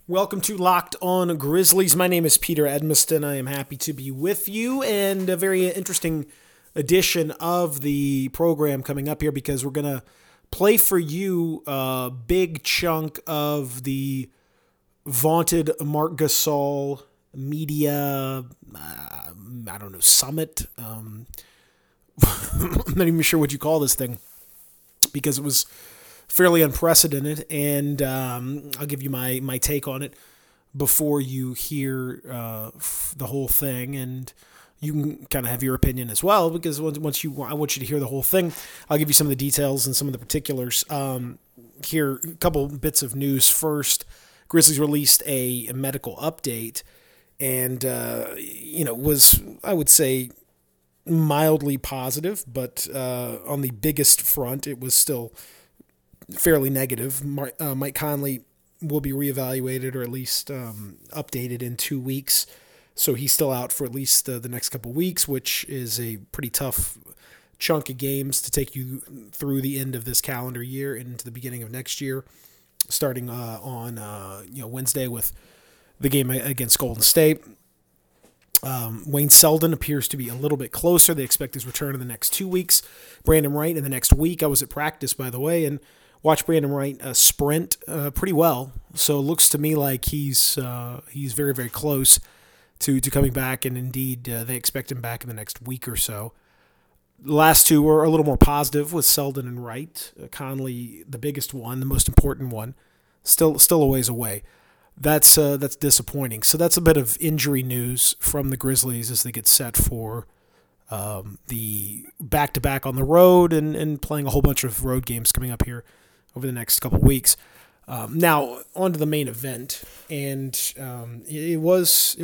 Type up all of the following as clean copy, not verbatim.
Welcome to Locked On Grizzlies. My name is Peter Edmiston. I am happy to be with you, and a very interesting edition of the program coming up here because we're going to play for you a big chunk of the vaunted Marc Gasol media, summit. I'm not even sure what you call this thing because it was fairly unprecedented, and I'll give you my take on it before you hear the whole thing, and you can kind of have your opinion as well, because I want you to hear the whole thing. I'll give you some of the details and some of the particulars. Here, a couple bits of news first. Grizzlies released a medical update, and was, I would say, mildly positive, but on the biggest front, it was still fairly negative. Mike Conley will be reevaluated or at least updated in 2 weeks. So he's still out for at least the next couple weeks, which is a pretty tough chunk of games to take you through the end of this calendar year and into the beginning of next year, starting on Wednesday with the game against Golden State. Wayne Selden appears to be a little bit closer. They expect his return in the next 2 weeks. Brandon Wright in the next week. I was at practice, by the way, and watched Brandon Wright sprint pretty well. So it looks to me like he's very, very close to coming back, and indeed they expect him back in the next week or so. The last two were a little more positive with Selden and Wright. Conley, the biggest one, the most important one, still a ways away. That's disappointing. So that's a bit of injury news from the Grizzlies as they get set for the back-to-back on the road and playing a whole bunch of road games coming up here over the next couple of weeks. Now on to the main event, and it was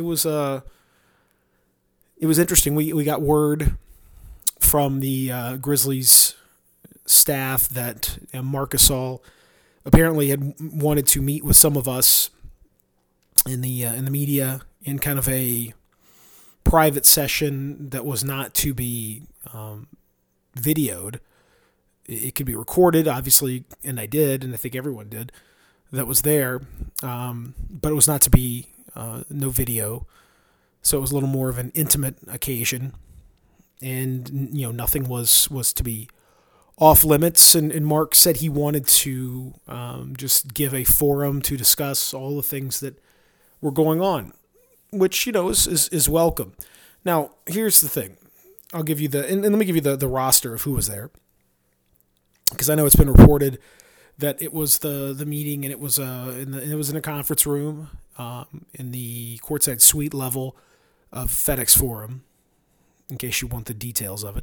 interesting. We got word from the Grizzlies staff that Marc Gasol apparently had wanted to meet with some of us in the media in kind of a private session that was not to be videoed. It could be recorded, obviously, and I did, and I think everyone did that was there, but it was not to be no video, so it was a little more of an intimate occasion, and nothing was to be off limits, and Mark said he wanted to just give a forum to discuss all the things that were going on, which is welcome. Now, here's the thing. I'll give you and let me give you the roster of who was there, because I know it's been reported that it was the meeting, and it was in a conference room in the courtside suite level of FedEx Forum, in case you want the details of it.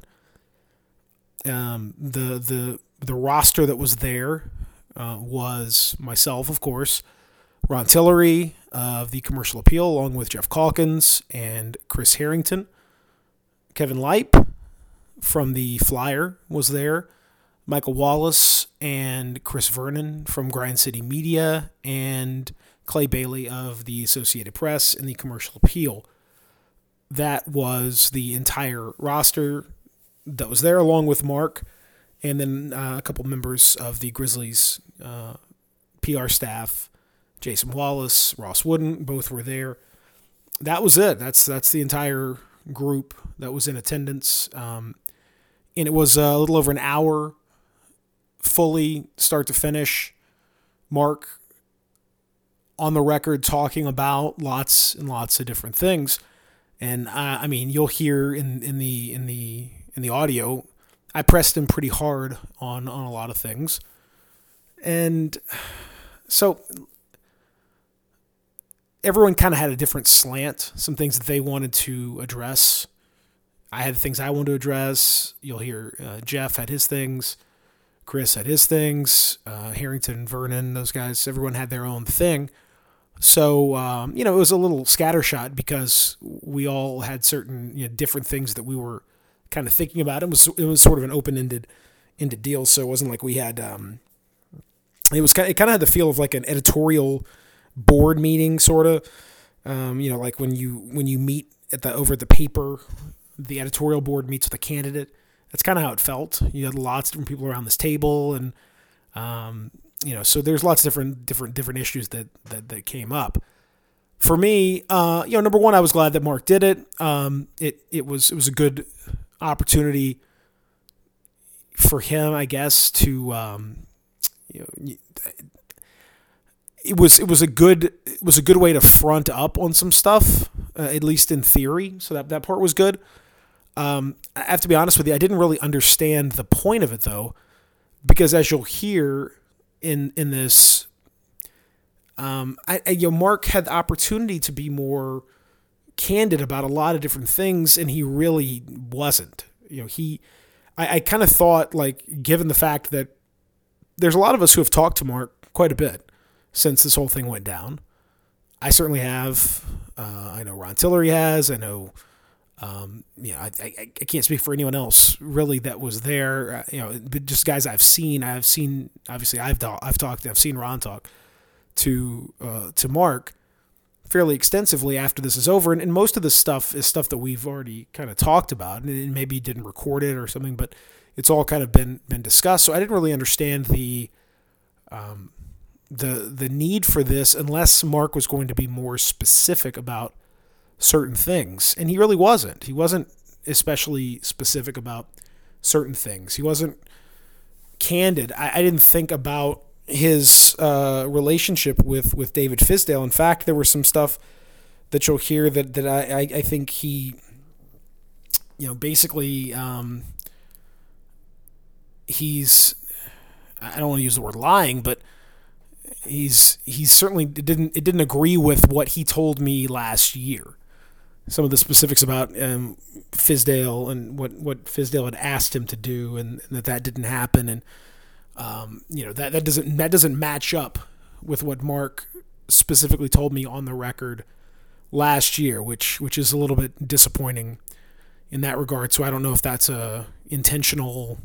The roster that was there was myself, of course, Ron Tillery of the Commercial Appeal, along with Jeff Calkins and Chris Harrington. Kevin Leip from the Flyer was there. Michael Wallace and Chris Vernon from Grind City Media, and Clay Bailey of the Associated Press and the Commercial Appeal. That was the entire roster that was there, along with Mark, and then a couple members of the Grizzlies PR staff. Jason Wallace, Ross Wooden, both were there. That was it. That's the entire group that was in attendance. And it was a little over an hour, fully start to finish. Mark on the record talking about lots and lots of different things. And I mean, you'll hear in the audio, I pressed him pretty hard on a lot of things. And so everyone kind of had a different slant, some things that they wanted to address. I had things I wanted to address. You'll hear Jeff had his things. Chris had his things. Harrington, Vernon, those guys, everyone had their own thing. So, it was a little scattershot because we all had certain different things that we were kind of thinking about. It was sort of an open-ended deal, so it wasn't like we had it kind of had the feel of like an editorial board meeting, sort of, like when you meet over at the paper, the editorial board meets with a candidate. That's kind of how it felt. You had lots of different people around this table, and So there's lots of different issues that came up. For me, number one, I was glad that Mark did it. It was a good opportunity for him, I guess, to it was a good way to front up on some stuff, at least in theory. So that part was good. I have to be honest with you, I didn't really understand the point of it though, because as you'll hear in this, Mark had the opportunity to be more candid about a lot of different things, and he really wasn't. I kind of thought, like, given the fact that there's a lot of us who have talked to Mark quite a bit since this whole thing went down. I certainly have. I know Ron Tillery has. I know. I can't speak for anyone else really that was there. But just guys I've seen. Obviously, I've seen Ron talk to Mark fairly extensively after this is over, and most of this stuff is stuff that we've already kind of talked about, and maybe didn't record it or something, but it's all kind of been discussed. So I didn't really understand the need for this unless Mark was going to be more specific about certain things, and he really wasn't. He wasn't especially specific about certain things. He wasn't candid. I didn't think about his relationship with David Fizdale. In fact, there was some stuff that you'll hear that I think he, basically, he's, I don't want to use the word lying, but he's certainly didn't agree with what he told me last year. Some of the specifics about Fizdale and what Fizdale had asked him to do, and that didn't happen, and that doesn't match up with what Mark specifically told me on the record last year, which is a little bit disappointing in that regard. So I don't know if that's a intentional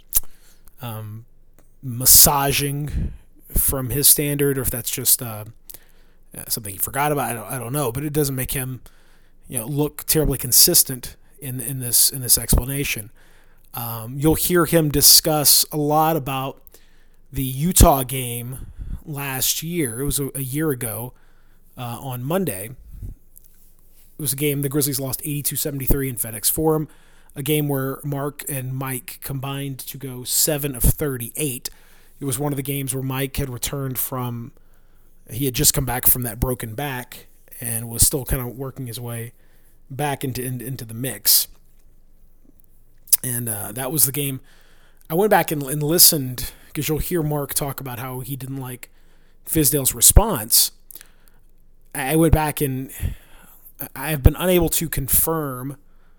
massaging from his standard, or if that's just something he forgot about. I don't know, but it doesn't make him look terribly consistent in this explanation. You'll hear him discuss a lot about the Utah game last year. It was a year ago on Monday. It was a game the Grizzlies lost 82-73 in FedEx Forum, a game where Mark and Mike combined to go 7 of 38. It was one of the games where Mike had returned from, he had just come back from that broken back and was still kind of working his way back into the mix. And that was the game. I went back and listened, because you'll hear Mark talk about how he didn't like Fizdale's response. I went back and I have been unable to confirm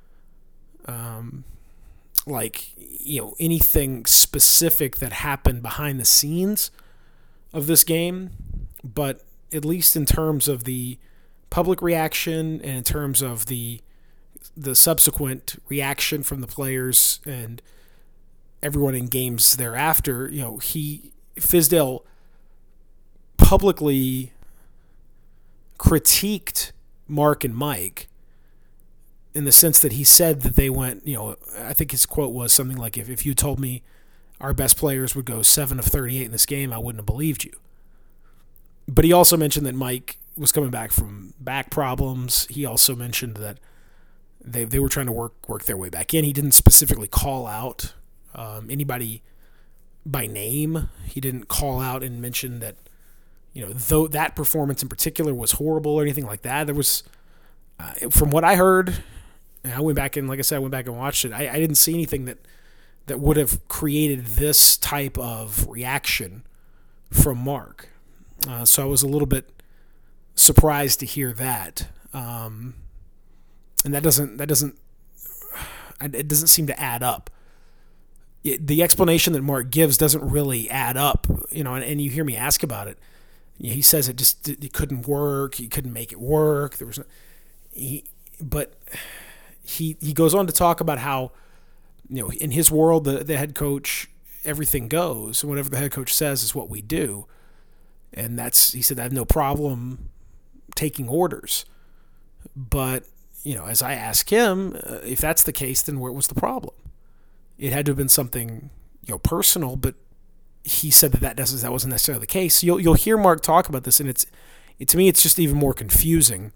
anything specific that happened behind the scenes of this game, but at least in terms of the public reaction and in terms of the subsequent reaction from the players and everyone in games thereafter, Fizdale publicly critiqued Mark and Mike in the sense that he said that they went, I think his quote was something like, if you told me our best players would go 7 of 38 in this game, I wouldn't have believed you. But he also mentioned that Mike was coming back from back problems. He also mentioned that they were trying to work their way back in. He didn't specifically call out anybody by name. He didn't call out and mention that, though that performance in particular was horrible or anything like that. There was, from what I heard, and I went back and, like I said, I went back and watched it. I didn't see anything that would have created this type of reaction from Mark. So I was a little bit surprised to hear that. And it doesn't seem to add up. The explanation that Mark gives doesn't really add up, and you hear me ask about it. He says it couldn't work. He couldn't make it work. There was but he goes on to talk about how, in his world, the head coach, everything goes, and whatever the head coach says is what we do. And he said, I have no problem taking orders. But, as I ask him, if that's the case, then where was the problem? It had to have been something, personal, but he said that wasn't necessarily the case. You'll hear Mark talk about this, and to me it's just even more confusing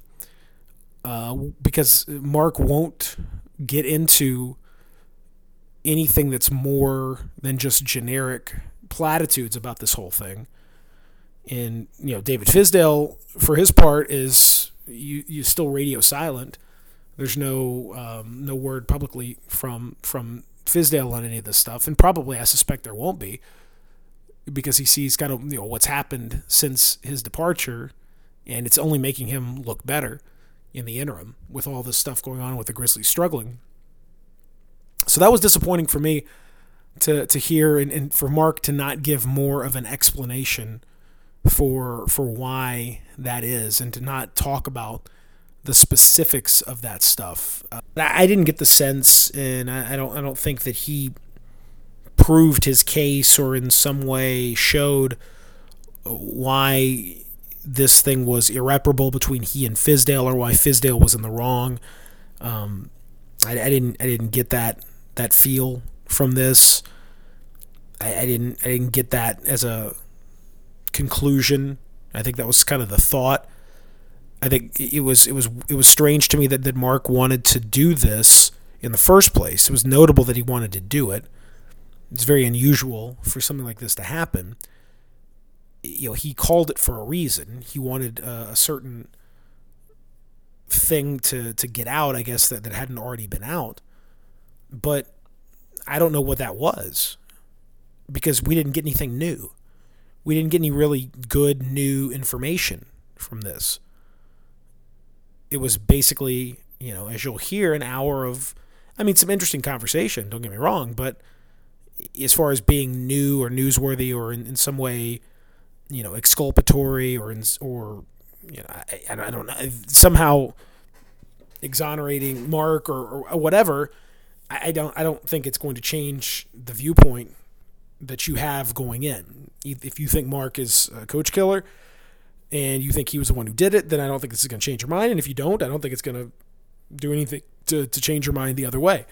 because Mark won't get into anything that's more than just generic platitudes about this whole thing. And David Fizdale, for his part, is you still radio silent. There's no word publicly from Fizdale on any of this stuff, and probably I suspect there won't be, because he sees kind of what's happened since his departure, and it's only making him look better in the interim with all this stuff going on with the Grizzlies struggling. So that was disappointing for me to hear, and for Mark to not give more of an explanation for why that is, and to not talk about the specifics of that stuff. I didn't get the sense, and I don't think that he proved his case or in some way showed why this thing was irreparable between he and Fizdale, or why Fizdale was in the wrong. I didn't get that feel from this. I didn't get that as a conclusion. I think that was kind of the thought. I think it was strange to me that Mark wanted to do this in the first place. It was notable that he wanted to do it. It's very unusual for something like this to happen. He called it for a reason. He wanted a certain thing to get out, I guess, that hadn't already been out. But I don't know what that was, because we didn't get anything new. We didn't get any really good new information from this. It was basically, as you'll hear, an hour of, some interesting conversation, don't get me wrong, but as far as being new or newsworthy or in some way, exculpatory or I don't know, somehow exonerating Mark or whatever, I don't think it's going to change the viewpoint that you have going in. If you think Mark is a coach killer and you think he was the one who did it, then I don't think this is going to change your mind. And if you don't, I don't think it's going to do anything to change your mind the other way.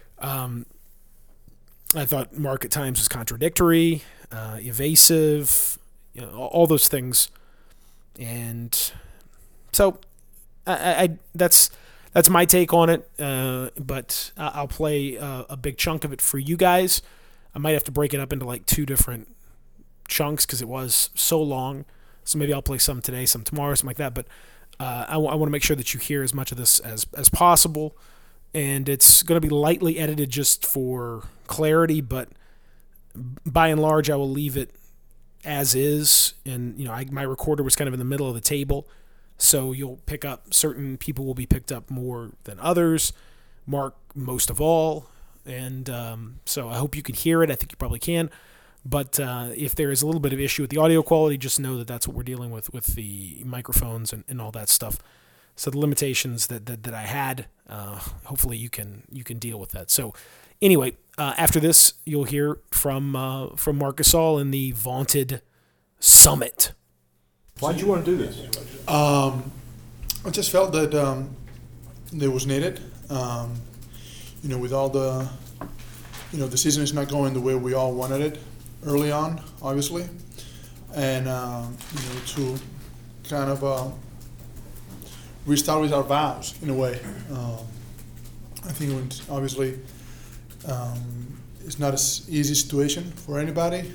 I thought Mark at times was contradictory, evasive, all those things. And so I that's my take on it. But I'll play a big chunk of it for you guys. I might have to break it up into like two different chunks because it was so long. So maybe I'll play some today, some tomorrow, something like that. But I want to make sure that you hear as much of this as possible. And it's going to be lightly edited just for clarity, but by and large, I will leave it as is. And, my recorder was kind of in the middle of the table, so you'll pick up, certain people will be picked up more than others, Mark most of all. And so I hope you can hear it. I think you probably can. But if there is a little bit of issue with the audio quality, just know that that's what we're dealing with the microphones and all that stuff. So the limitations that I had, hopefully you can deal with that. So anyway, after this, you'll hear from Marc Gasol in the vaunted Summit. Why did you want to do this? I just felt that it was needed. With all the, the season is not going the way we all wanted it early on, obviously, and to kind of restart with our vows in a way. I think obviously it's not an easy situation for anybody,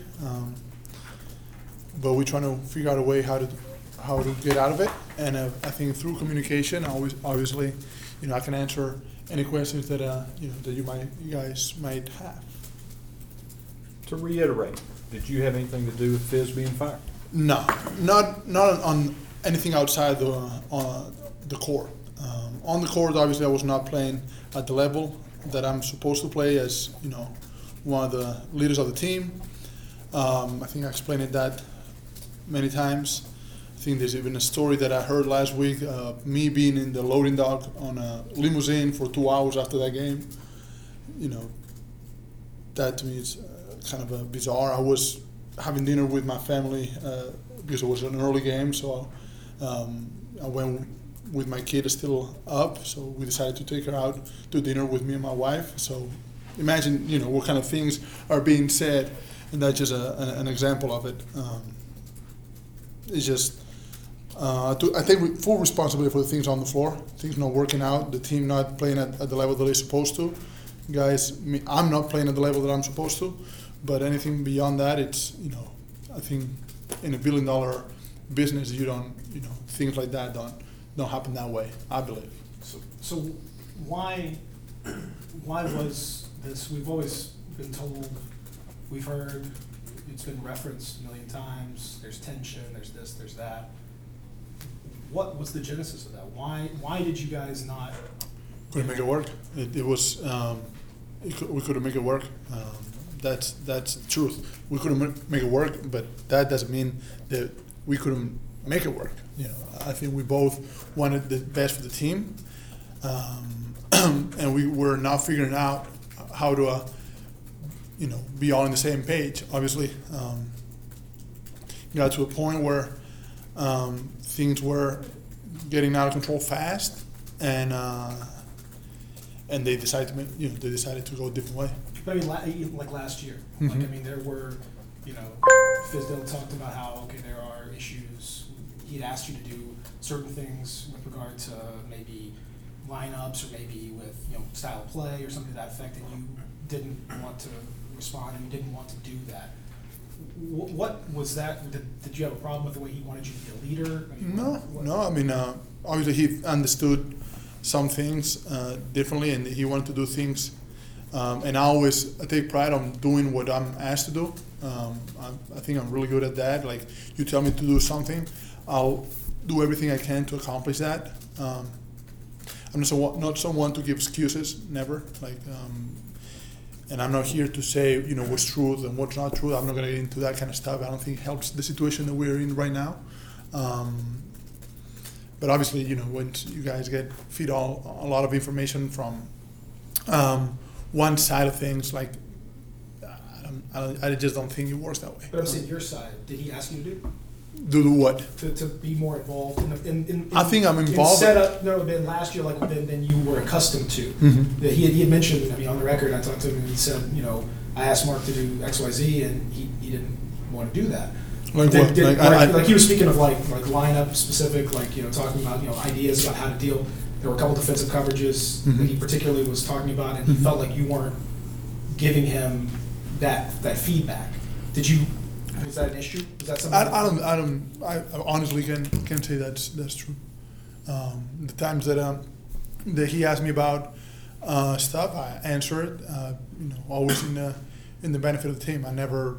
but we're trying to figure out a way how to get out of it. And I think through communication, obviously, I can answer any questions that that you guys might have. To reiterate, did you have anything to do with Fizz being fired? No, not on anything outside the court. On the court, obviously, I was not playing at the level that I'm supposed to play as one of the leaders of the team. I think I explained that many times. I think there's even a story that I heard last week, me being in the loading dock on a limousine for 2 hours after that game. That to me is kind of bizarre. I was having dinner with my family because it was an early game, so I went with my kid still up, so we decided to take her out to dinner with me and my wife. So imagine, what kind of things are being said and that's just an example of it. It's just I take full responsibility for the things on the floor, things not working out, the team not playing at the level that they're supposed to. Guys, I'm not playing at the level that I'm supposed to, but anything beyond that, it's, I think in $1 billion business, things like that don't happen that way, I believe. So why was this? We've always been told, we've heard, it's been referenced a million times. There's tension. There's this. There's that. What was the genesis of that? Why did you guys not? Couldn't make it work. It was we couldn't make it work. That's the truth. We couldn't make it work, but that doesn't mean that we couldn't make it work. I think we both wanted the best for the team, and we were not figuring out how to, be all on the same page. Obviously, got to a point where things were getting out of control fast, and they decided to go a different way. I mean, like last year, Mm-hmm. There were, Fizdale talked about how there are issues. He'd asked you to do certain things with regard to maybe lineups or maybe with style of play or something to that effect, and you didn't want to respond and you didn't want to do that. What was that? Did you have a problem with the way he wanted you to be a leader? No. Obviously he understood some things differently, and he wanted to do things. And I take pride on doing what I'm asked to do. I think I'm really good at that. Like, you tell me to do something, I'll do everything I can to accomplish that. I'm not someone to give excuses, never. And I'm not here to say, what's truth and what's not true. I'm not going to get into that kind of stuff. I don't think it helps the situation that we're in right now. But obviously, when you guys feed a lot of information from one side of things, I just don't think it works that way. But I'm saying your side. Did he ask you to do? Do what? To be more involved in I think I'm involved. In setup, than last year, than you were accustomed to. Mm-hmm. He had mentioned, on the record, I talked to him and he said, I asked Mark to do X, Y, Z, and he didn't want to do that. Like what? He was speaking of like lineup specific, talking about ideas about how to deal. There were a couple defensive coverages Mm-hmm. that he particularly was talking about, and he Mm-hmm. felt like you weren't giving him that feedback. Was that an issue? Is that something? I honestly can't say that's true. The times that he asked me about stuff, I answer it. Always in the benefit of the team. I never,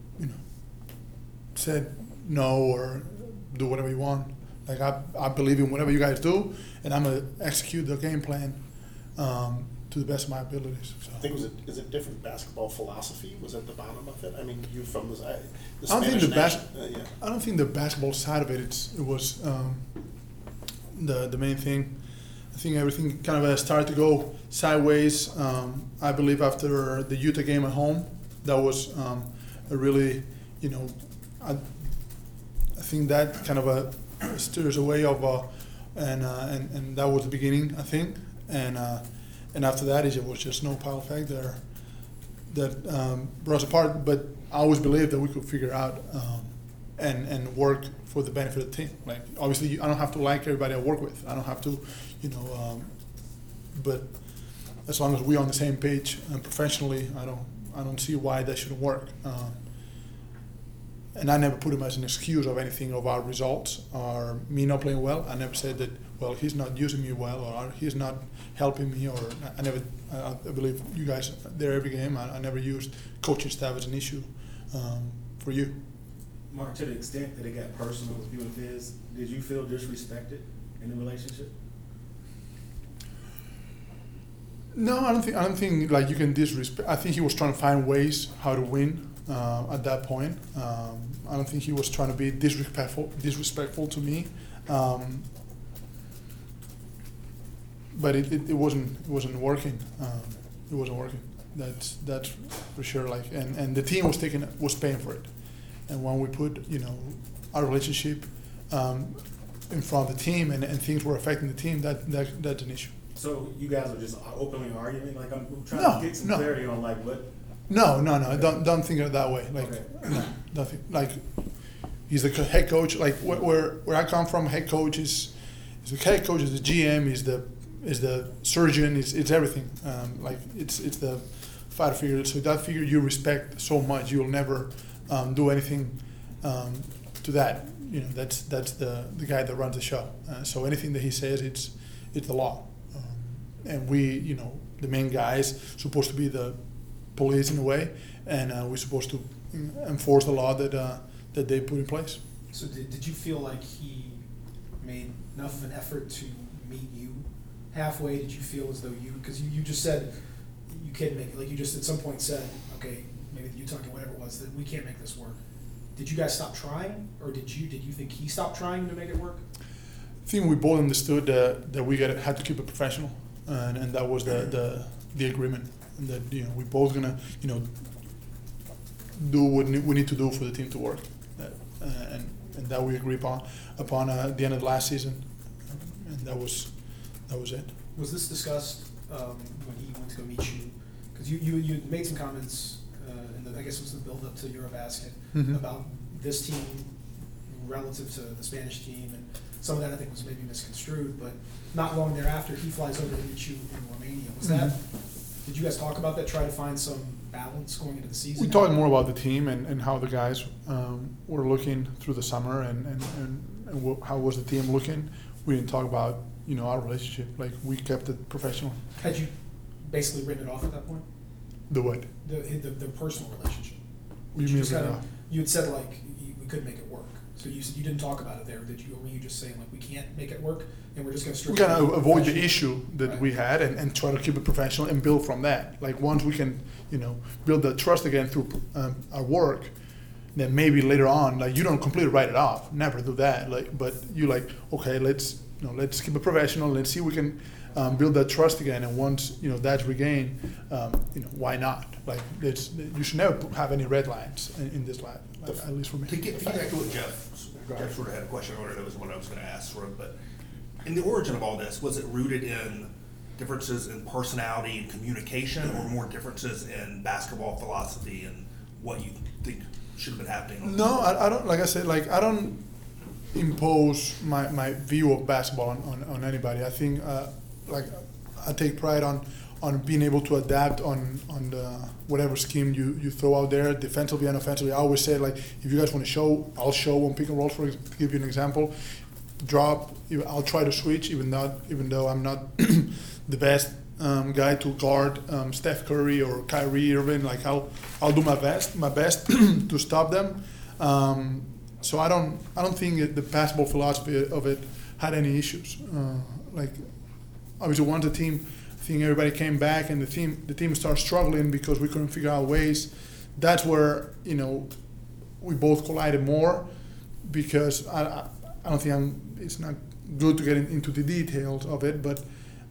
said no or do whatever you want. I believe in whatever you guys do, and I'm gonna execute the game plan to the best of my abilities. So. I think is it different basketball philosophy? Was at the bottom of it? I mean, you from the I don't think Spanish I don't think the basketball side of it. It was the main thing. I think everything kind of started to go sideways. I believe after the Utah game at home, that was a really, I think that kind of stirs a way of, and that was the beginning, I think, and after that, it was just no pile effect there that brought us apart. But I always believed that we could figure out and work for the benefit of the team. Obviously, I don't have to like everybody I work with. I don't have to, but as long as we're on the same page and professionally, I don't see why that shouldn't work. And I never put him as an excuse of anything of our results or me not playing well. I never said that, well, he's not using me well or he's not helping me, or I believe you guys are there every game. I never used coaching staff as an issue for you. Mark, to the extent that it got personal with you and Fizz, did you feel disrespected in the relationship? No, I don't think like you can disrespect. I think he was trying to find ways how to win at that point. I don't think he was trying to be disrespectful to me. But it wasn't working. It wasn't working. That's for sure. And the team was paying for it. And when we put our relationship in front of the team and things were affecting the team, that's an issue. So you guys are just openly arguing? I'm trying to get some No. clarity on what No. Don't think of it that way. Like, Okay. no, nothing. Like, he's the head coach. Like where I come from, head coach is the head coach, is the GM, is the surgeon, it's everything. Like it's the father figure. So that figure you respect so much, you'll never do anything to that. You know, that's the guy that runs the show. So anything that he says, it's the law. And we, you know, the main guys supposed to be the police in a way, and we're supposed to enforce the law that they put in place. So did you feel like he made enough of an effort to meet you halfway? Did you feel as though because you just said you can't make it, like you just at some point said, okay, maybe the Utah game, whatever it was, that we can't make this work. Did you guys stop trying, or did you think he stopped trying to make it work? I think we both understood that we had to keep it professional, and that was the agreement, and that, you know, we both gonna, you know, do what we need to do for the team to work, and that we agreed upon at the end of last season, and that was it. Was this discussed when he went to go meet you? Because you made some comments, I guess it was the build up to Eurobasket, Mhm. about this team relative to the Spanish team, and some of that I think was maybe misconstrued. But not long thereafter, he flies over to meet you in Romania. Was that? Did you guys talk about that? Try to find some balance going into the season? We talked more about the team and how the guys were looking through the summer and how was the team looking. We didn't talk about, you know, our relationship. Like, we kept it professional. Had you basically written it off at that point? The what? The personal relationship. What do you mean just written kinda- off? You had said like we couldn't make it work. So you said you didn't talk about it there. Did you? Or were you just saying like we can't make it work and we're just going to We strictly kind of avoid the professional? issue that Right. we had and try to keep it professional and build from that. Like, once we can, you know, build the trust again through our work, then maybe later on, like, you don't completely write it off. Never do that. Like, but you like, okay, let's keep it professional. Let's see if we can build that trust again. And once, you know, that's regained, you know, why not? Like, you should never have any red lines in this life, like, at least for me. To get back to what Jeff sort of had a question on, it was what I was going to ask, sort of, but in the origin of all this, was it rooted in differences in personality and communication, or more differences in basketball philosophy and what you think should have been happening? No, I don't. Like I said, like, I don't impose my view of basketball on anybody. I think like, I take pride on being able to adapt on the whatever scheme you throw out there, defensively and offensively. I always say, like, if you guys want to show, I'll show on pick and roll. To give you an example, drop. I'll try to switch, even though I'm not the best guy to guard Steph Curry or Kyrie Irving. Like, I'll do my best to stop them. So I don't think the basketball philosophy of it had any issues. Like, obviously, once the team, I think everybody came back and the team started struggling because we couldn't figure out ways. That's where, you know, we both collided more, because I don't think it's not good to get into the details of it, but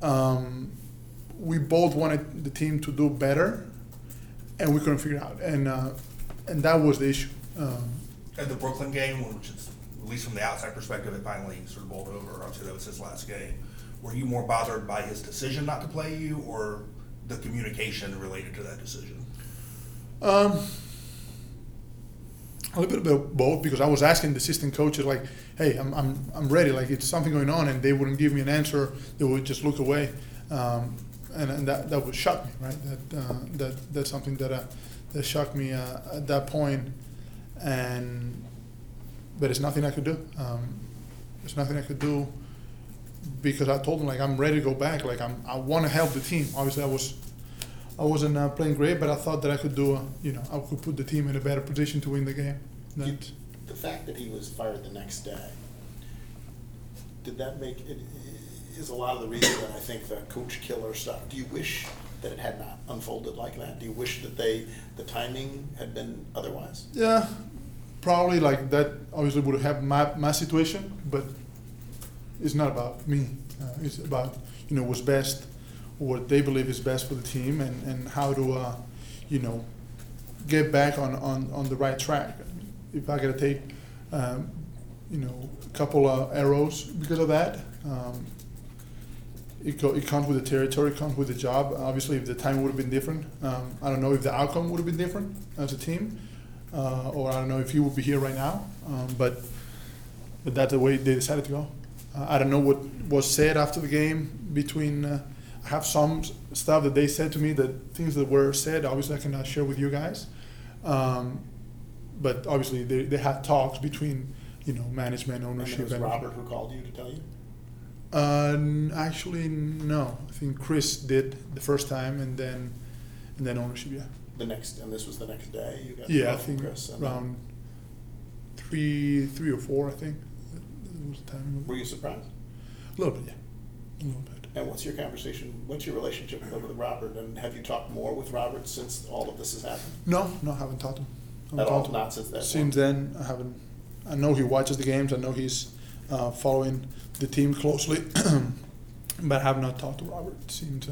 we both wanted the team to do better, and we couldn't figure it out, and that was the issue. At the Brooklyn game, which is, at least from the outside perspective, it finally sort of bowled over. Obviously, that was his last game. Were you more bothered by his decision not to play you, or the communication related to that decision? A little bit of both, because I was asking the assistant coaches, like, "Hey, I'm ready. Like, it's something going on," and they wouldn't give me an answer. They would just look away, and that would shock me, right? That's something that shocked me at that point. But it's nothing I could do. There's nothing I could do, because I told them, like, I'm ready to go back. Like, I want to help the team. Obviously, I wasn't playing great, but I thought that I could do, I could put the team in a better position to win the game. The fact that he was fired the next day, did that make it? Is a lot of the reason that I think the coach killer stuff. Do you wish that it had not unfolded like that? Do you wish that the timing had been otherwise? Yeah, probably, like, that obviously would have my situation, but it's not about me. It's about, what's best, what they believe is best for the team, and how to, get back on the right track. If I gotta take, a couple of arrows because of that, it comes with the territory, it comes with the job. Obviously, if the time would have been different, I don't know if the outcome would have been different as a team, or I don't know if he would be here right now. But that's the way they decided to go. I don't know what was said after the game between. I have some stuff that they said to me, that things that were said. Obviously, I cannot share with you guys. But obviously, they had talks between management, And ownership, it was Robert who called you to tell you? Actually, no. I think Chris did the first time, and then ownership. Yeah. And this was the next day? You got the Yeah, I call from think Chris, and around three or four. I think that was the time. were you surprised? A little bit, yeah. A little bit. And what's your relationship with Robert? And have you talked more with Robert since all of this has happened? No, I haven't talked to him. At all? Not since that Since then, I haven't. I know he watches the games. I know he's following the team closely, but I have not talked to Robert since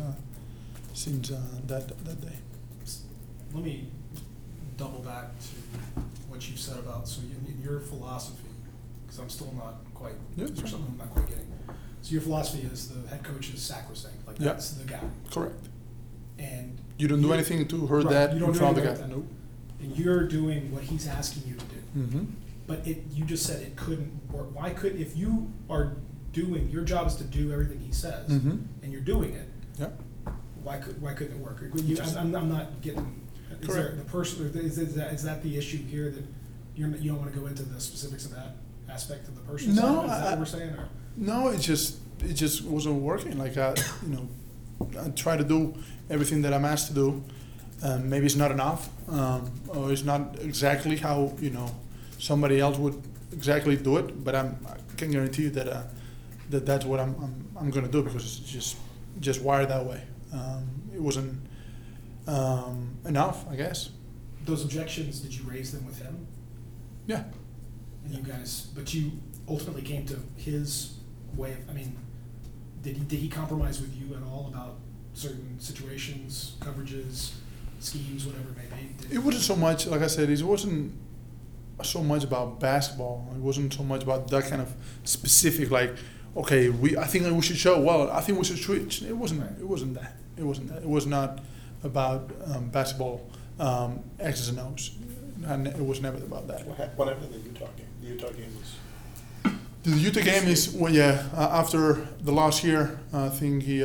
that day. Let me double back to what you said about, so in your philosophy, because I'm still not quite, Yeah, there's sure. something I'm not quite getting. So your philosophy is the head coach is sacrosanct, like Yeah. that's the guy. Correct. And You don't do anything to hurt Right, that you don't in do front of the anything guy. like that. Nope. and you're doing what he's asking you to do. Mm-hmm. But you just said it couldn't work. Why could, if you are doing, your job is to do everything he says, Mm-hmm. and you're doing it, Yeah. why couldn't it work? I'm not getting, is there Correct. the person, is that the issue here, that you don't want to go into the specifics of that aspect of the person No, side? Is that I- what we're saying, or? No, it just wasn't working. Like I try to do everything that I'm asked to do. Maybe it's not enough, or it's not exactly how somebody else would exactly do it. But I can guarantee you that that's what I'm going to do, because it's just wired that way. It wasn't enough, I guess. Those objections, did you raise them with him? Yeah. And you guys, but you ultimately came to his way of, did he compromise with you at all about certain situations, coverages, schemes, whatever it may be? It wasn't so much, like I said, it wasn't so much about basketball. It wasn't so much about that kind of specific, like, okay, I think we should show, well, I think we should switch. It wasn't that. It wasn't that. It was not about basketball X's and O's. And it was never about that. What happened in the Utah game? The Utah game was... The Utah game is, well, after the last year, I think he,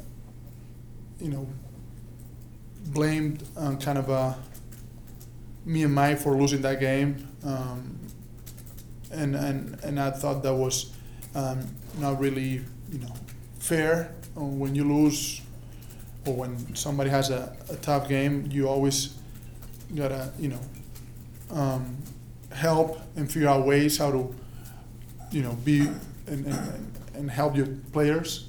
blamed kind of me and Mike for losing that game, and I thought that was not really fair. When you lose, or when somebody has a tough game, you always gotta help and figure out ways how to be and help your players.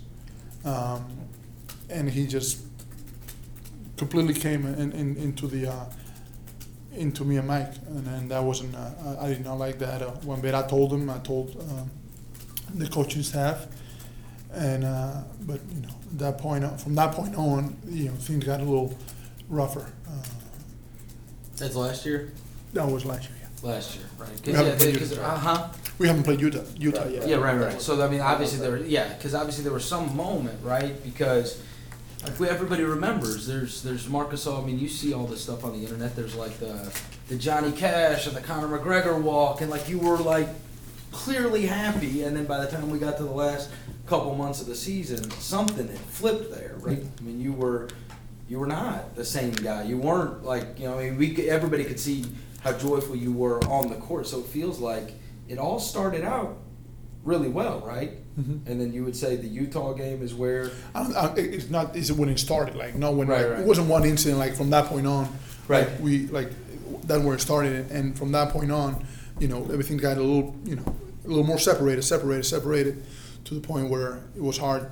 And he just completely came into me and Mike, and that wasn't. I did not like that. When Vera told him, I told the coaching staff, and but at that point, from that point on, things got a little rougher. That's last year? That was last year. Last year, right. We haven't played Utah. Uh-huh. We haven't played Utah yet. Yeah, right. So, obviously there was some moment, right? Because if everybody remembers, there's Marcus, you see all this stuff on the internet. There's like the Johnny Cash and the Conor McGregor walk, and like you were like clearly happy, and then by the time we got to the last couple months of the season, something had flipped there, right? You were not the same guy. You weren't like, everybody could see how joyful you were on the court. So it feels like it all started out really well, right? Mm-hmm. And then you would say the Utah game is where... It's not. It's when it started. Like no, when Right. it wasn't one incident. Like from that point on, Right. That's where it started. And from that point on, everything got a little more separated to the point where it was hard,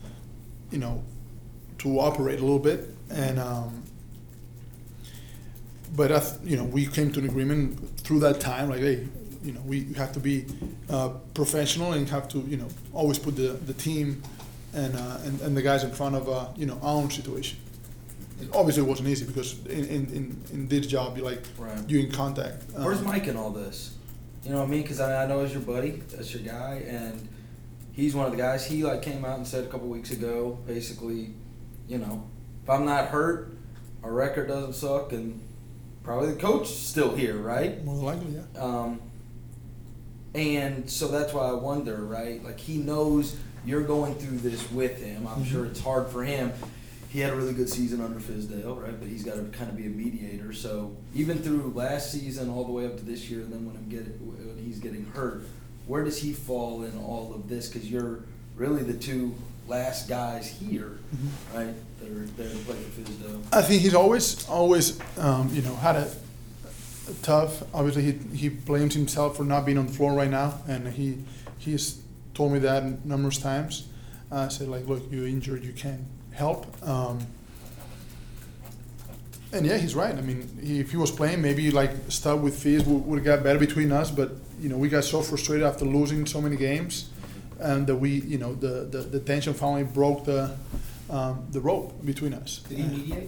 to operate a little bit. And but we came to an agreement through that time. Like, hey, we have to be professional and have to always put the team and the guys in front of our own situation. Obviously, it wasn't easy because in this job, Right. you're in contact. Where's Mike in all this? You know what I mean? Because I know he's your buddy, that's your guy, and he's one of the guys. He like came out and said a couple weeks ago, basically, you know, if I'm not hurt, our record doesn't suck, and probably the coach is still here, right? More than likely, yeah. And so that's why I wonder, right? Like, he knows you're going through this with him. I'm sure it's hard for him. He had a really good season under Fizdale, right? But he's got to kind of be a mediator. So even through last season all the way up to this year, and then when he's getting hurt, where does he fall in all of this? Because you're really the two last guys here, right? That are there to play for Fizdale. I think he's always you know, had a tough. Obviously, he blames himself for not being on the floor right now, and he's told me that numerous times. I said, like, look, you're injured, you can't help. And yeah, he's right. I mean, if he was playing, maybe like stuff with Fizz would have got better between us. But you know, we got so frustrated after losing so many games, and that we, you know, the tension finally broke the rope between us. Did he mediate?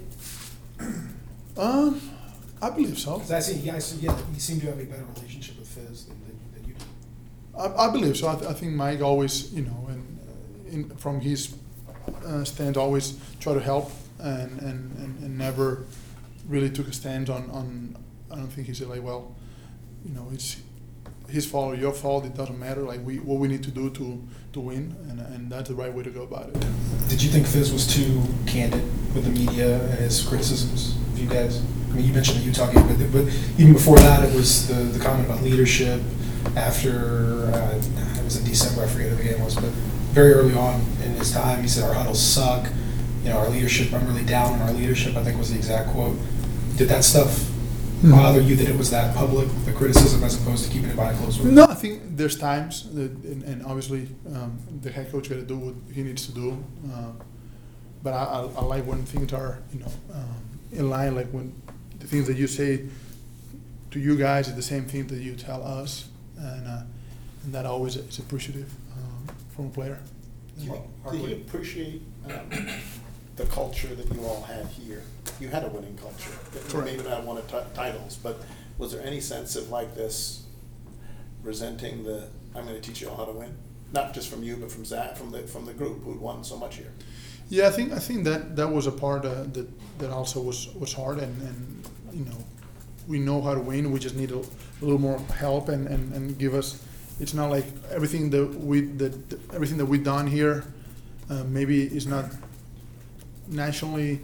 I believe so. Because I see you guys, you seem to have a better relationship with Fizz than you do. I believe so. I think Mike always, you know, and from his stand, always try to help and never really took a stand on. I don't think he said, like, well, you know, it's his fault or your fault. It doesn't matter. Like, what we need to do to win, and that's the right way to go about it. Did you think Fizz was too candid with the media and his criticisms of you guys? I mean, you mentioned that you talking about it, but even before that, it was the comment about leadership. After it was in December, I forget who the game was, but very early on in his time, he said our huddles suck. You know, our leadership. I'm really down on our leadership, I think was the exact quote. Did that stuff bother you, that it was that public, the criticism, as opposed to keeping it behind closed doors? No, I think there's times that, and obviously the head coach got to do what he needs to do. But I like when things are, you know, in line. Like when the things that you say to you guys is the same thing that you tell us, and that always is appreciative from a player. Do you appreciate the culture that you all had here? You had a winning culture. Correct. Maybe not won titles, but was there any sense of like this resenting the I'm going to teach you all how to win? Not just from you, but from Zach, from the group who'd won so much here. Yeah, I think that was a part that also was hard, and you know, we know how to win. We just need a little more help and give us. It's not like everything that we've done here maybe is not nationally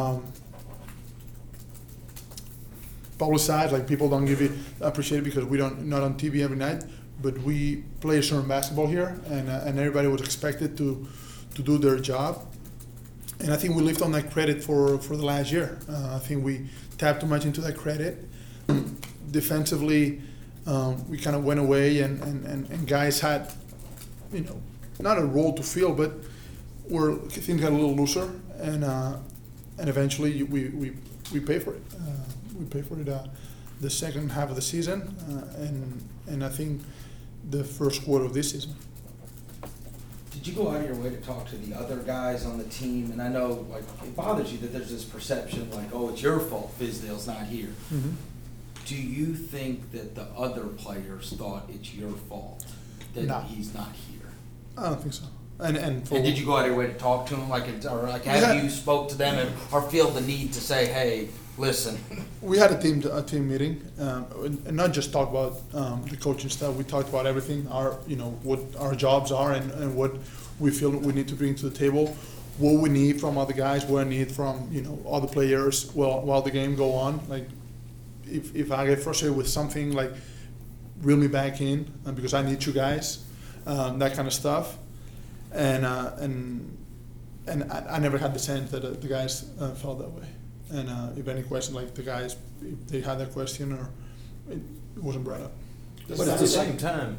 publicized. Like, people don't give it appreciate it because we don't not on TV every night. But we play a certain basketball here, and everybody was expected to do their job. And I think we lived on that credit for the last year. I think we tapped too much into that credit. Defensively, we kind of went away, and guys had, you know, not a role to fill, but things got a little looser, and eventually we pay for it. We pay for it the second half of the season, and I think the first quarter of this season. Did you go out of your way to talk to the other guys on the team? And I know, like, it bothers you that there's this perception, like, oh, it's your fault Fizdale's not here. Mm-hmm. Do you think that the other players thought it's your fault that No. he's not here? I don't think so. And And did you go out of your way to talk to them, like, have you spoke to them or feel the need to say, hey, listen? We had a team meeting, and not just talk about the coaching stuff. We talked about everything, what our jobs are, and what we feel we need to bring to the table, what we need from other guys, what I need from other players while the game go on. Like, if I get frustrated with something, like, reel me back in because I need you guys, that kind of stuff, and I never had the sense that the guys felt that way. And if any question, like the guys, if they had that question, or it wasn't brought up. But at the same time,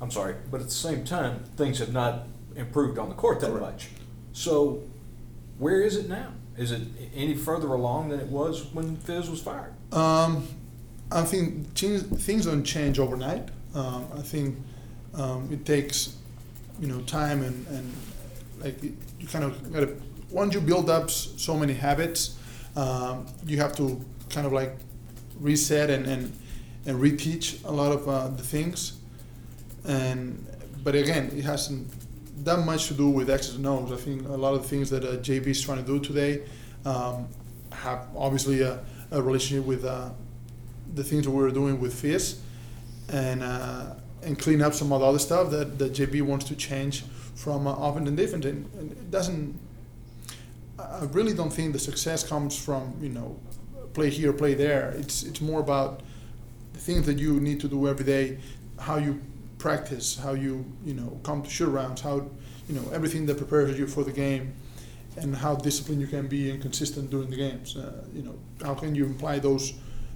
things have not improved on the court that much. So where is it now? Is it any further along than it was when Fizz was fired? I think things don't change overnight. I think it takes time and like you kind of gotta, once you build up so many habits, you have to kind of like reset and reteach a lot of the things. But again, it hasn't that much to do with X's and O's. I think a lot of the things that JB is trying to do today have obviously a relationship with the things that we're doing with Fizz, and clean up some of the other stuff that JB wants to change from offense and defense. And it doesn't. I really don't think the success comes from play here, play there. It's more about the things that you need to do every day, how you practice, how you come to shoot rounds, how everything that prepares you for the game, and how disciplined you can be and consistent during the games. How can you apply those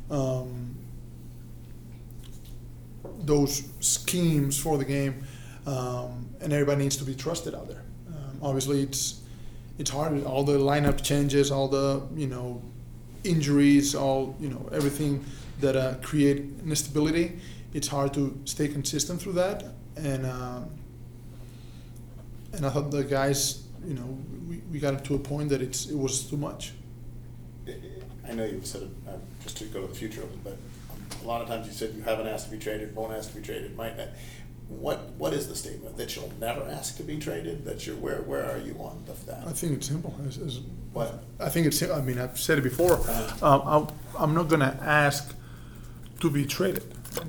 schemes for the game, and everybody needs to be trusted out there. Obviously, it's hard. All the lineup changes, all the injuries, all everything that create instability. It's hard to stay consistent through that, and I thought the guys, we got to a point that it was too much. I know you said it, just to go to the future of it, but a lot of times you said you haven't asked to be traded, won't ask to be traded, might not. What is the statement? That you'll never ask to be traded? That you're where are you on that? I think it's simple. What? I think it's. I mean, I've said it before. I'm not gonna ask to be traded.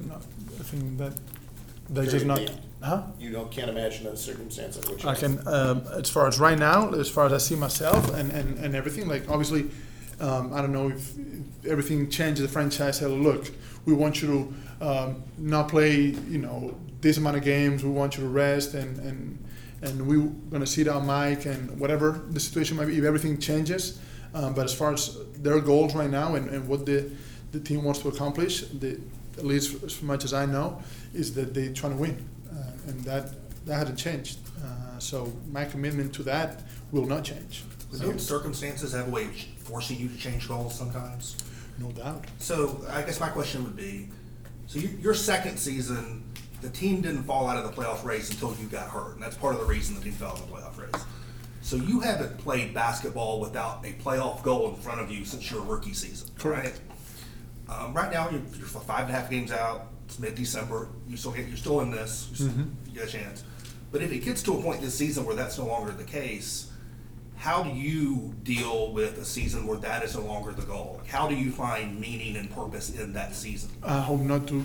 I think that's just not. Huh? You can't imagine a circumstance in which I can. As far as right now, as far as I see myself and everything, like obviously, I don't know if everything changes. The franchise said, look, we want you to not play. This amount of games. We want you to rest and we're gonna sit down Mike and whatever the situation might be. If everything changes, but as far as their goals right now and what the team wants to accomplish, at least as much as I know, is that they're trying to win, and that hasn't changed. So my commitment to that will not change. Some circumstances have a way of forcing you to change goals sometimes. No doubt. So I guess my question would be, so your second season, the team didn't fall out of the playoff race until you got hurt, and that's part of the reason the team fell in the playoff race. So you haven't played basketball without a playoff goal in front of you since your rookie season, Correct. right? Right now, you're 5.5 games out. It's mid-December. You're still in this. You got a chance. But if it gets to a point this season where that's no longer the case, how do you deal with a season where that is no longer the goal? Like, how do you find meaning and purpose in that season? I hope not to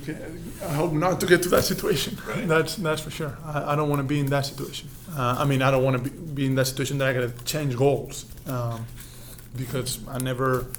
get to that situation. Right. That's for sure. I don't want to be in that situation. I don't want to be in that situation that I got to change goals, because I never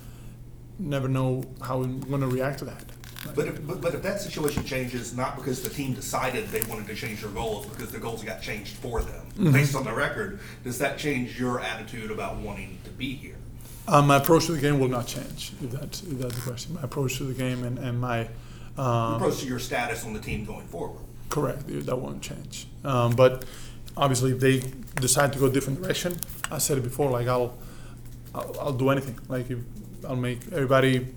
know how I'm going to react to that. But if that situation changes, not because the team decided they wanted to change their goals, because the goals got changed for them based on the record, does that change your attitude about wanting to be here? My approach to the game will not change, if that's the question. My approach to the game and my approach to your status on the team going forward. Correct, that won't change. But obviously, if they decide to go a different direction, I said it before. Like I'll do anything. Like I'll make everybody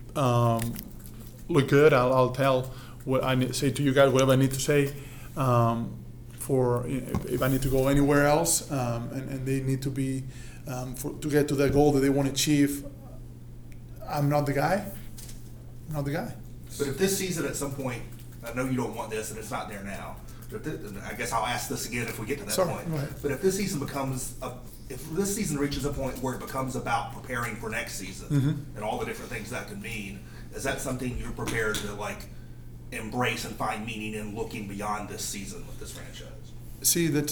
look good. I'll tell what I need to say to you guys, whatever I need to say. For if I need to go anywhere else, and they need to be to get to the goal that they want to achieve. I'm not the guy. I'm not the guy. But if this season at some point, I know you don't want this and it's not there now, but I guess I'll ask this again if we get to that Sorry, point. go ahead. But if this season if this season reaches a point where it becomes about preparing for next season and all the different things that could mean, is that something you're prepared to embrace and find meaning in looking beyond this season with this franchise? See that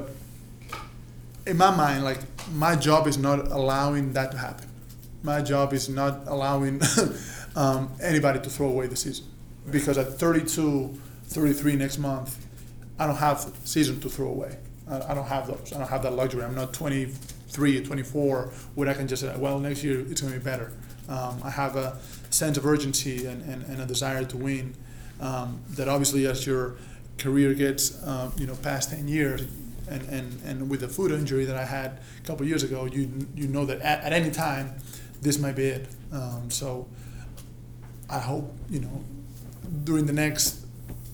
in my mind, my job is not allowing that to happen. My job is not allowing anybody to throw away the season, because at 32, 33 next month, I don't have the season to throw away. I don't have those. I don't have that luxury. I'm not 23 or 24 where I can just say, well, next year it's going to be better. I have a sense of urgency and a desire to win. That obviously, as your career gets past 10 years, and with the foot injury that I had a couple of years ago, you know that at any time this might be it. So I hope during the next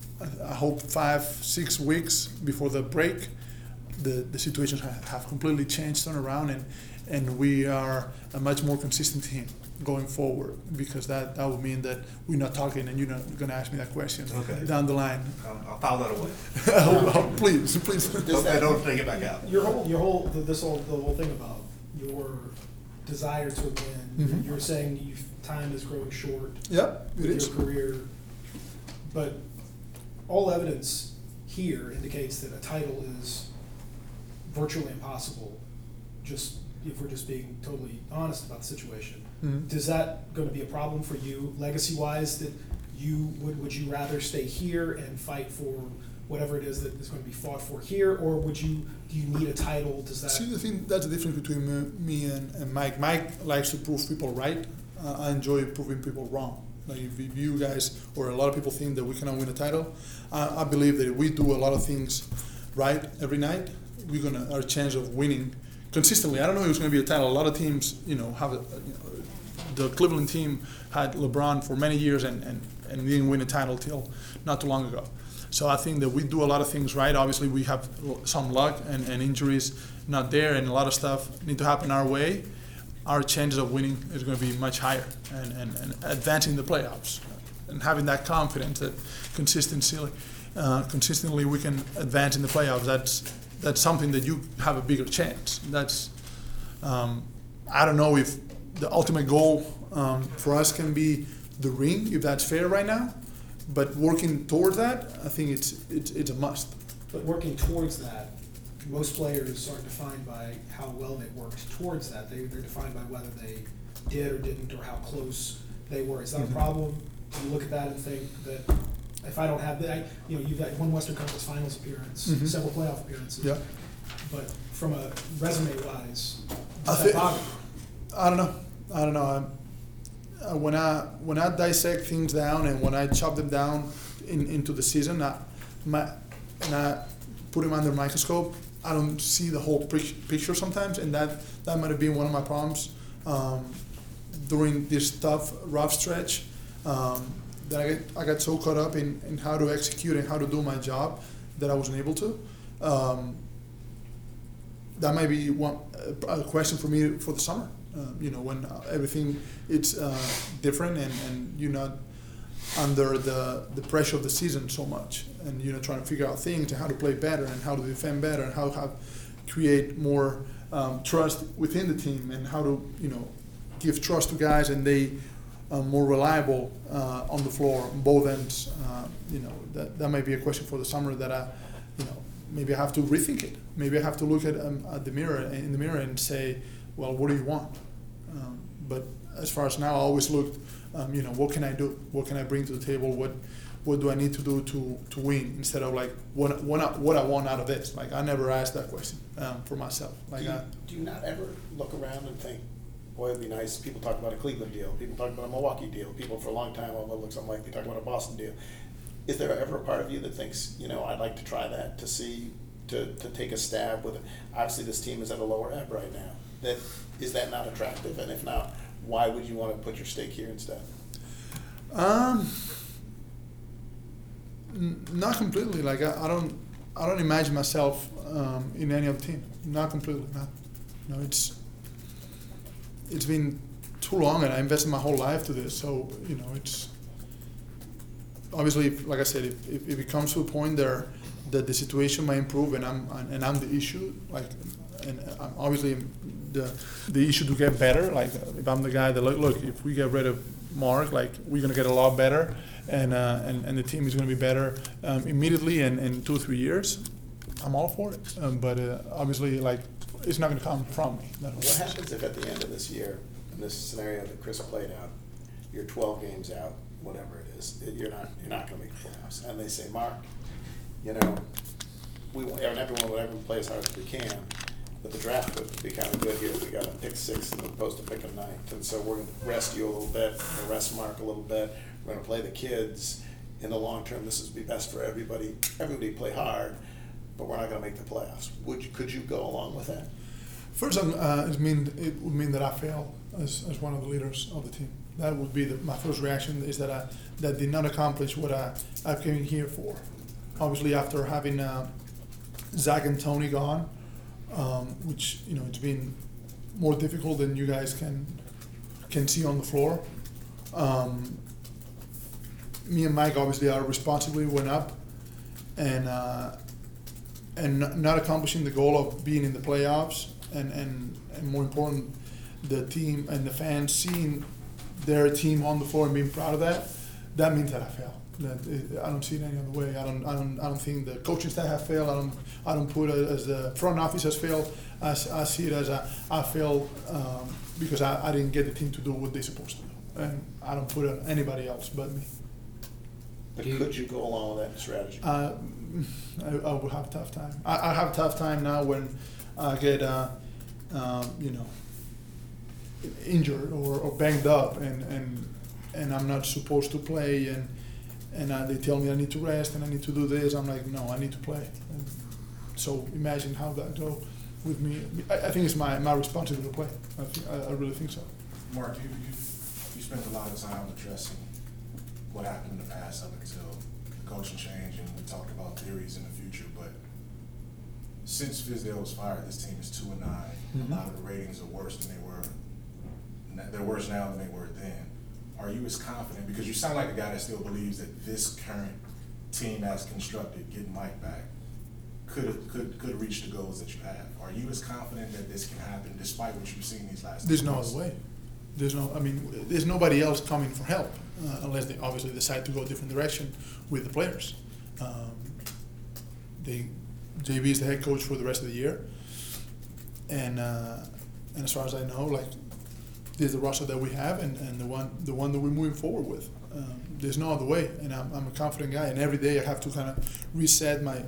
5-6 weeks before the break, the situations have completely changed, turned around, and we are a much more consistent team. going forward, because that would mean that we're not talking and you're not going to ask me that question Okay. down the line. I'll file that away. Oh, please. Does I that- don't take it back out. the whole thing about your desire to win. Mhm. You're saying time is growing short Yep, it with is. your career, but all evidence here indicates that a title is virtually impossible. Just if we're just being totally honest about the situation, Mhm. is that going to be a problem for you, legacy-wise? That you would you rather stay here and fight for whatever it is that is going to be fought for here, or do you need a title? Does that? See, I think that's the difference between me and Mike. Mike likes to prove people right. I enjoy proving people wrong. Like if you guys or a lot of people think that we cannot win a title, I believe that if we do a lot of things right every night, our chance of winning consistently. I don't know if it's going to be a title. A lot of teams, have the Cleveland team had LeBron for many years and didn't win a title till not too long ago. So I think that we do a lot of things right. Obviously, we have some luck and injuries not there, and a lot of stuff need to happen our way. Our chances of winning is going to be much higher and advancing the playoffs and having that confidence that consistently we can advance in the playoffs. That's something that you have a bigger chance. That's I don't know if the ultimate goal for us can be the ring, if that's fair right now. But working towards that, I think it's a must. But working towards that, most players aren't defined by how well they worked towards that. They're defined by whether they did or didn't, or how close they were. Is that a problem? Do you look at that and think that if I don't have that, you've got one Western Conference Finals appearance, Mhm. several playoff appearances. Yeah. But from a resume-wise, I does that think- bother you? I don't know. When I dissect things down and when I chop them down into the season, and I put them under a microscope, I don't see the whole picture sometimes, and that might have been one of my problems during this tough, rough stretch. That I got so caught up in how to execute and how to do my job that I wasn't able to. That might be a question for me for the summer. When everything it's different and you're not under the pressure of the season so much, and trying to figure out things and how to play better and how to defend better and how to create more trust within the team and how to give trust to guys and they more reliable on the floor on both ends. That might be a question for the summer that I maybe I have to rethink it. Maybe I have to look at the mirror and say, well, what do you want? But as far as now, I always looked, what can I do? What can I bring to the table? What do I need to do to win? Instead of like what I want out of this. Like I never asked that question for myself. Like Do you not ever look around and think, boy, it'd be nice? People talk about a Cleveland deal. People talk about a Milwaukee deal. People for a long time, well, it looks something like they talk about a Boston deal. Is there ever a part of you that thinks, I'd like to try that, to see, to take a stab with it? Obviously, this team is at a lower ebb right now. Is that not attractive? And if not, why would you want to put your stake here instead? Not completely. Like I don't imagine myself in any other team. Not completely. No. It's been too long, and I invested my whole life to this. So it's obviously, like I said, if it comes to a point there that the situation might improve, and I'm the issue, and I'm obviously the issue to get better. Like if I'm the guy that look, if we get rid of Mark, like we're gonna get a lot better, and the team is gonna be better immediately and in 2 or 3 years. I'm all for it, but obviously, like it's not gonna come from me. What happens if at the end of this year, in this scenario that Chris played out, you're 12 games out, whatever it is, you're not going to make the playoffs, and they say, Mark, we want everyone will play as hard as we can, but the draft would be kind of good here. We got a pick 6 as opposed to pick a 9th, and so we're going to rest you a little bit, we're going to rest Mark a little bit. We're going to play the kids. In the long term, this would be best for everybody. Everybody play hard, but we're not going to make the playoffs. Could you go along with that? First, it would mean that I failed as one of the leaders of the team. That would be my first reaction, is that I did not accomplish what I came here for. Obviously, after having Zach and Tony gone, which it's been more difficult than you guys can can see on the floor. Me and Mike, obviously, our responsibility went up, and not accomplishing the goal of being in the playoffs, and more important, the team and the fans seeing their team on the floor and being proud of that. That means that I failed. I don't see it any other way. I don't think the coaching staff have failed. I don't put it as the front office has failed. I see it as I failed because I didn't get the team to do what they're supposed to do, and I don't put it on anybody else but me. But could you go along with that strategy? I will have a tough time. I have a tough time now when I get injured or banged up and I'm not supposed to play and they tell me I need to rest and I need to do this. I'm like, no, I need to play. And so imagine how that go with me. I think it's my responsibility to play. I really think so. Mark, you spent a lot of time addressing what happened in the past up until the coaching change, and we talked about theories in the future. But since Fizdale was fired, this team is 2-9. Mm-hmm. A lot of the ratings are worse than they were. They're worse now than they were then. Are you as confident? Because you sound like a guy that still believes that this current team, as constructed, getting Mike back, could reach the goals that you have. Are you as confident that this can happen despite what you've seen these last? There's no other way. There's nobody else coming for help unless they obviously decide to go a different direction with the players. JB is the head coach for the rest of the year, and as far as I know, like this is the roster that we have, and the one that we're moving forward with. There's no other way, and I'm a confident guy, and every day I have to kind of reset my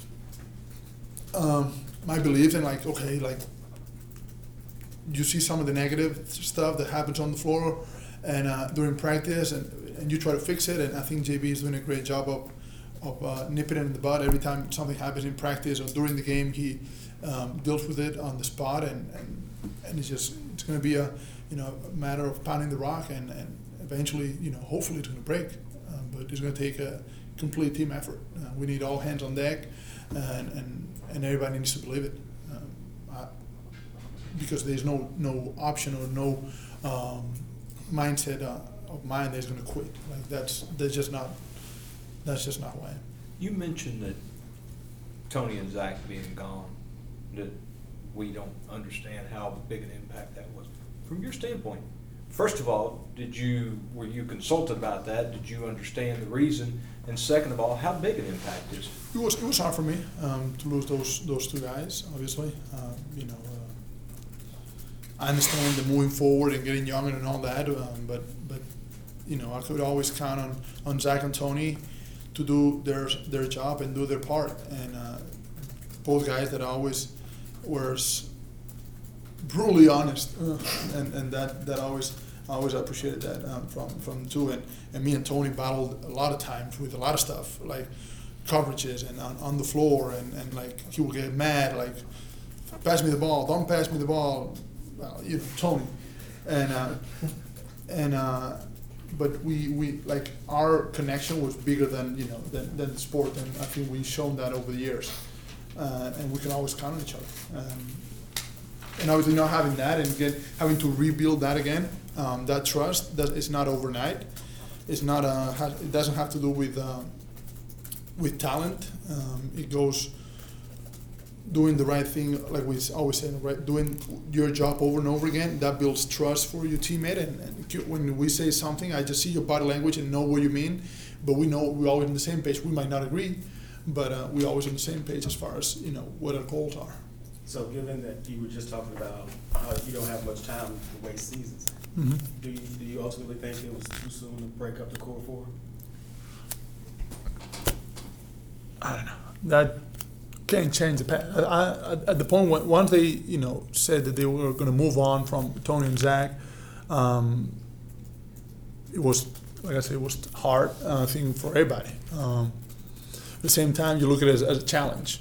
my beliefs and like, okay, like you see some of the negative stuff that happens on the floor and during practice, and you try to fix it. And I think JB is doing a great job of nipping it in the bud every time something happens in practice or during the game. He deals with it on the spot, and it's going to be a matter of pounding the rock, and eventually, hopefully it's going to break. But it's going to take a complete team effort. We need all hands on deck, and everybody needs to believe it. Because there's no option or no mindset of mine that's going to quit. Like that's just not who I am. You mentioned that Tony and Zach being gone, that we don't understand how big an impact that was. From your standpoint, first of all, were you consulted about that? Did you understand the reason? And second of all, how big an impact is it? It was hard for me to lose those two guys. Obviously, I understand the moving forward and getting younger and all that, but I could always count on Zach and Tony to do their job and do their part, and both guys that always were brutally honest, and that always appreciated that from two, and me and Tony battled a lot of times with a lot of stuff like coverages and on the floor, and like he would get mad like, pass me the ball, don't pass me the ball. Well, Tony, but we like our connection was bigger than the sport, and I think we've shown that over the years, and we can always count on each other. And obviously not having that and having to rebuild that again, that trust that is not overnight. It's not it doesn't have to do with talent. It goes doing the right thing, like we always say, right? Doing your job over and over again, that builds trust for your teammate. And when we say something, I just see your body language and know what you mean. But we know we're always on the same page. We might not agree, but we're always on the same page as far as what our goals are. So, given that you were just talking about how you don't have much time to waste seasons, Mm-hmm. do you ultimately think it was too soon to break up the core four? I don't know. That can't change the past. At the point when once they said that they were going to move on from Tony and Zach, it was, like I said, it was hard thing for everybody. At the same time, you look at it as a challenge,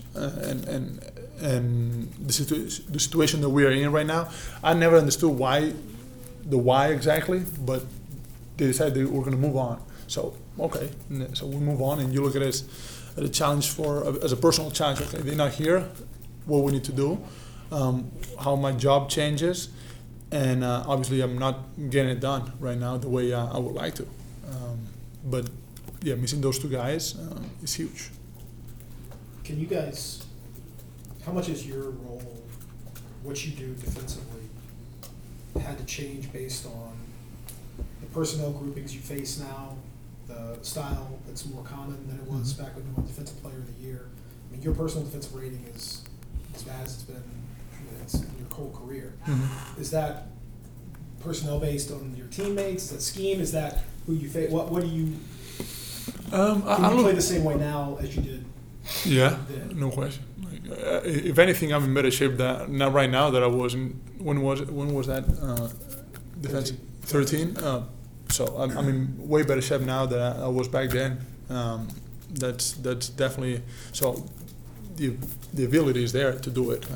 and the situation that we are in right now. I never understood why exactly, but they decided they were going to move on. So okay, so we move on, and you look at it as a challenge as a personal challenge. Okay, they're not here. What we need to do, how my job changes, and obviously I'm not getting it done right now the way I would like to. But yeah, missing those two guys is huge. Can you guys, how much is your role, what you do defensively, had to change based on the personnel groupings you face now, the style that's more common than it was back when you won Defensive Player of the Year? I mean, your personal defensive rating is as bad as it's been in your whole career. Is that personnel based on your teammates? Is that scheme? Is that who you face? What do you? Can you play the same way now as you did? Yeah, then? no question. Like, if anything, I'm in better shape not right now that I was in. When was that? Defensive 13. So I'm in way better shape now than I was back then. That's definitely so. The ability is there to do it.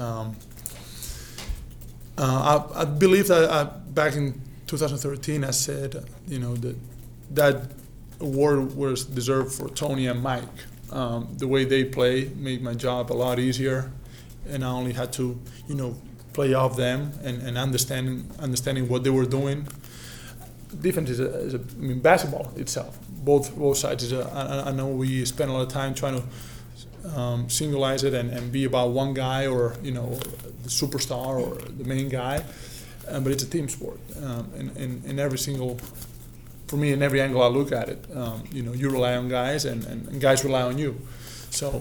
I believe that back in 2013, I said, that award was deserved for Tony and Mike. The way they play made my job a lot easier, and I only had to, play off them and understanding what they were doing. Defense is basketball itself. Both sides. I know we spend a lot of time trying to singleize it and be about one guy or the superstar or the main guy, but it's a team sport. And every single, for me, in every angle I look at it, you rely on guys and guys rely on you. So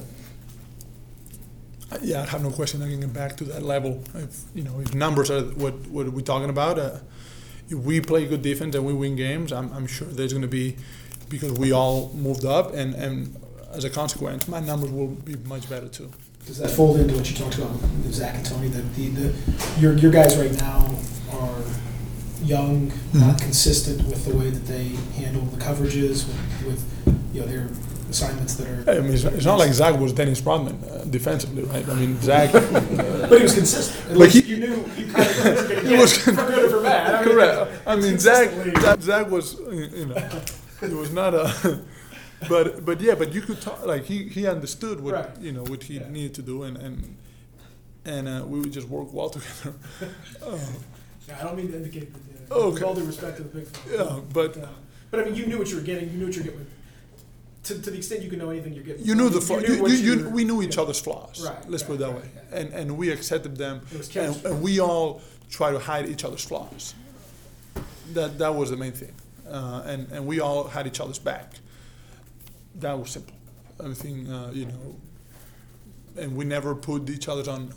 yeah, I have no question I can get back to that level. If numbers are what we're talking about, if we play good defense and we win games, I'm sure there's going to be, because we all moved up and as a consequence, my numbers will be much better too. Does that fold into what you talked about with Zach and Tony? That your guys right now are young, not consistent with the way that they handle the coverages, with their assignments that are. I mean, it's not like Zach was Dennis Rodman defensively, right? I mean, Zach. But he was consistent. At Like least you knew you kind of were going to get for good or for bad. Correct. I mean, Zach was, consistently. it was not a. But you could talk, like he understood what Right. what he needed to do, and we would just work well together. I don't mean to indicate that. Okay. With all due respect to the big fella. Yeah, but I mean, you knew what you were getting. You knew what you were getting. To the extent you can know anything you're getting. you knew the flaws. We knew each yeah. other's flaws. Right, Let's put it that way, and we accepted them, It was and we all try to hide each other's flaws. That was the main thing, and we all had each other's back. That was simple. Everything, and we never put each other on.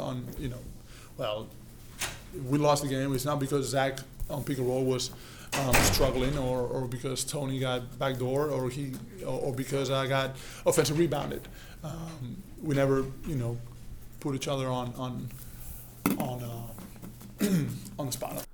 Well, we lost the game. It's not because Zach on pick and roll was struggling, or because Tony got backdoor, or because I got offensive rebounded. We never, put each other on the spot.